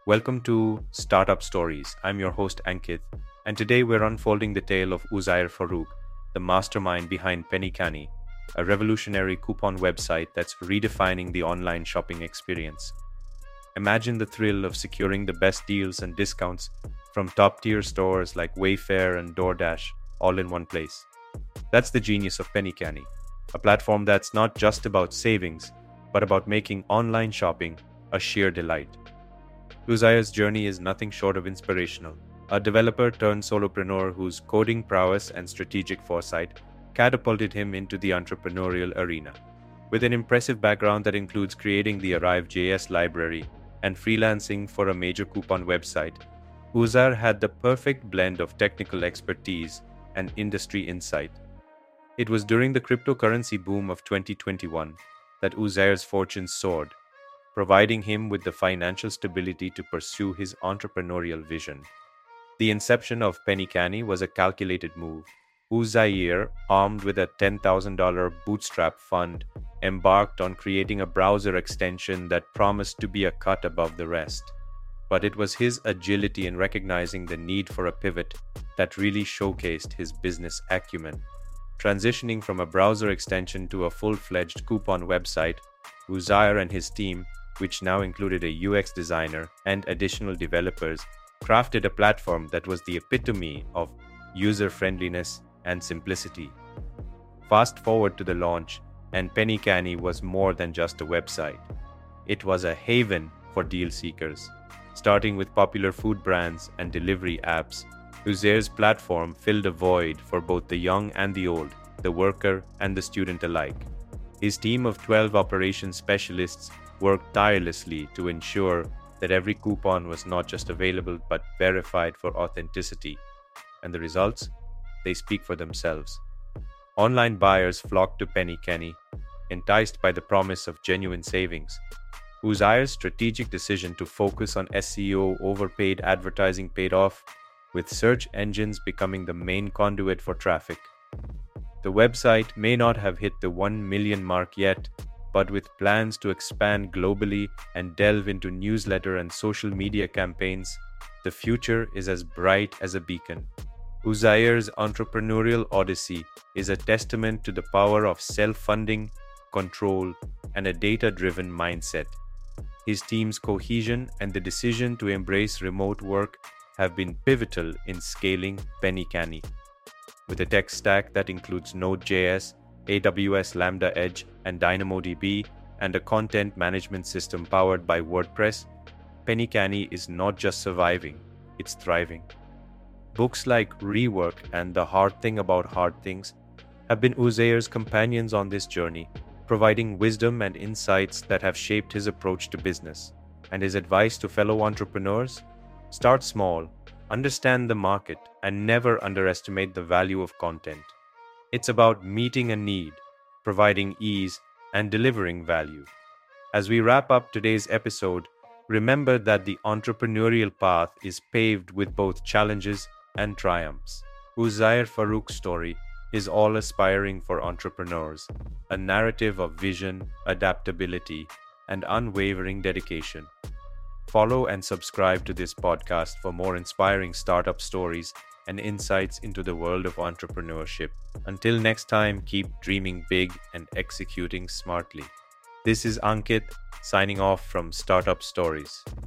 Welcome to Startup Stories. I'm your host Ankit, and today we're unfolding the tale of Uzair Farouk, the mastermind behind Penny Canny, a revolutionary coupon website that's redefining the online shopping experience. Imagine the thrill of securing the best deals and discounts from top-tier stores like Wayfair and DoorDash all in one place. That's the genius of Penny Canny, a platform that's not just about savings, but about making online shopping a sheer delight. Uzair's journey is nothing short of inspirational. A developer turned solopreneur whose coding prowess and strategic foresight catapulted him into the entrepreneurial arena. With an impressive background that includes creating the Arrive.js library and freelancing for a major coupon website, Uzair had the perfect blend of technical expertise and industry insight. It was during the cryptocurrency boom of 2021 that Uzair's fortunes soared, providing him with the financial stability to pursue his entrepreneurial vision. The inception of Penny Canny was a calculated move. Uzair, armed with a $10,000 bootstrap fund, embarked on creating a browser extension that promised to be a cut above the rest. But it was his agility in recognizing the need for a pivot that really showcased his business acumen. Transitioning from a browser extension to a full-fledged coupon website, Uzair and his team, which now included a UX designer and additional developers, crafted a platform that was the epitome of user-friendliness and simplicity. Fast forward to the launch, and Penny Canny was more than just a website. It was a haven for deal seekers. Starting with popular food brands and delivery apps, Uzair's platform filled a void for both the young and the old, the worker and the student alike. His team of 12 operations specialists worked tirelessly to ensure that every coupon was not just available but verified for authenticity. And the results? They speak for themselves. Online buyers flocked to Penny Canny, enticed by the promise of genuine savings. Uzair's strategic decision to focus on SEO over paid advertising paid off, with search engines becoming the main conduit for traffic. The website may not have hit the 1 million mark yet, but with plans to expand globally and delve into newsletter and social media campaigns, the future is as bright as a beacon. Uzair's entrepreneurial odyssey is a testament to the power of self-funding, control, and a data-driven mindset. His team's cohesion and the decision to embrace remote work have been pivotal in scaling Penny Canny. With a tech stack that includes Node.js, AWS Lambda Edge, and DynamoDB, and a content management system powered by WordPress, Penny Canny is not just surviving, it's thriving. Books like Rework and The Hard Thing About Hard Things have been Uzair's companions on this journey, providing wisdom and insights that have shaped his approach to business. And his advice to fellow entrepreneurs? Start small, understand the market, and never underestimate the value of content. It's about meeting a need, providing ease, and delivering value. As we wrap up today's episode, remember that the entrepreneurial path is paved with both challenges and triumphs. Uzair Farouk's story is all aspiring for entrepreneurs, a narrative of vision, adaptability, and unwavering dedication. Follow and subscribe to this podcast for more inspiring startup stories and insights into the world of entrepreneurship. Until next time, keep dreaming big and executing smartly. This is Ankit, signing off from Startup Stories.